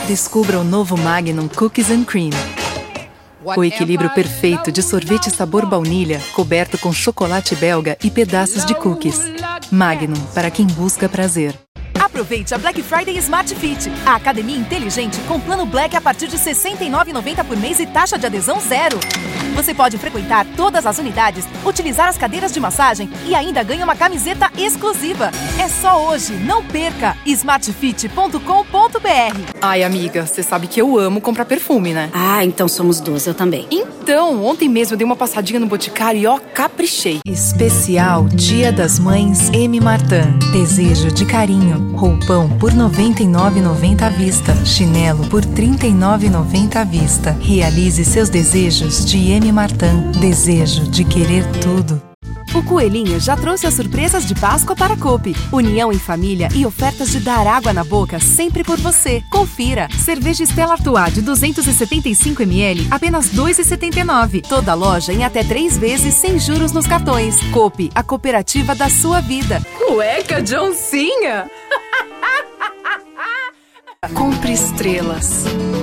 Descubra o novo Magnum Cookies and Cream. O equilíbrio perfeito de sorvete sabor baunilha, coberto com chocolate belga e pedaços de cookies. Magnum, para quem busca prazer. Aproveite a Black Friday Smart Fit, a academia inteligente com plano Black a partir de R$ 69,90 por mês e taxa de adesão zero. Você pode frequentar todas as unidades, utilizar as cadeiras de massagem e ainda ganha uma camiseta exclusiva. É só hoje, não perca! smartfit.com.br. Ai, amiga, você sabe que eu amo comprar perfume, né? Ah, então somos duas, eu também. Então, ontem mesmo eu dei uma passadinha no Boticário e ó, caprichei. Especial Dia das Mães M. Martin. Desejo de carinho. Roupão por R$ 99,90 à vista. Chinelo por R$ 39,90 à vista. Realize seus desejos de M. Martin. Desejo de querer tudo. O Coelhinho já trouxe as surpresas de Páscoa para a Coop. União em família e ofertas de dar água na boca sempre por você. Confira. Cerveja Stella Artois de 275 ml, apenas R$ 2,79. Toda loja em até 3 vezes sem juros nos cartões. Coop, a cooperativa da sua vida. Cueca de oncinha? Compre estrelas.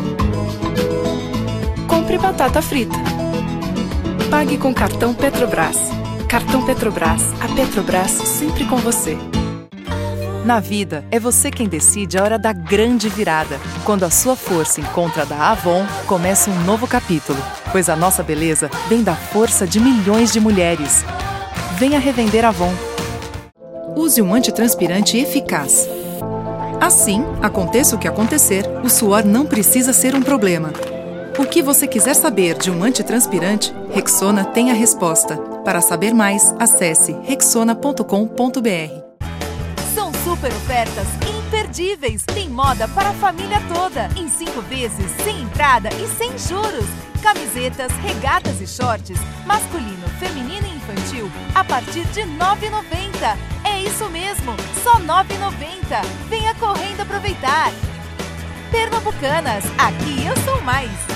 Compre batata frita. Pague com cartão Petrobras. Cartão Petrobras. A Petrobras sempre com você. Na vida, é você quem decide a hora da grande virada. Quando a sua força encontra a da Avon, começa um novo capítulo. Pois a nossa beleza vem da força de milhões de mulheres. Venha revender Avon. Use um antitranspirante eficaz. Assim, aconteça o que acontecer, o suor não precisa ser um problema. O que você quiser saber de um antitranspirante, Rexona tem a resposta. Para saber mais, acesse rexona.com.br. São super ofertas imperdíveis. Tem moda para a família toda. Em 5 vezes, sem entrada e sem juros. Camisetas, regatas e shorts, masculino, feminino e infantil, a partir de R$ 9,90. É isso mesmo, só R$ 9,90. Venha correndo aproveitar. Pernambucanas, aqui eu sou mais.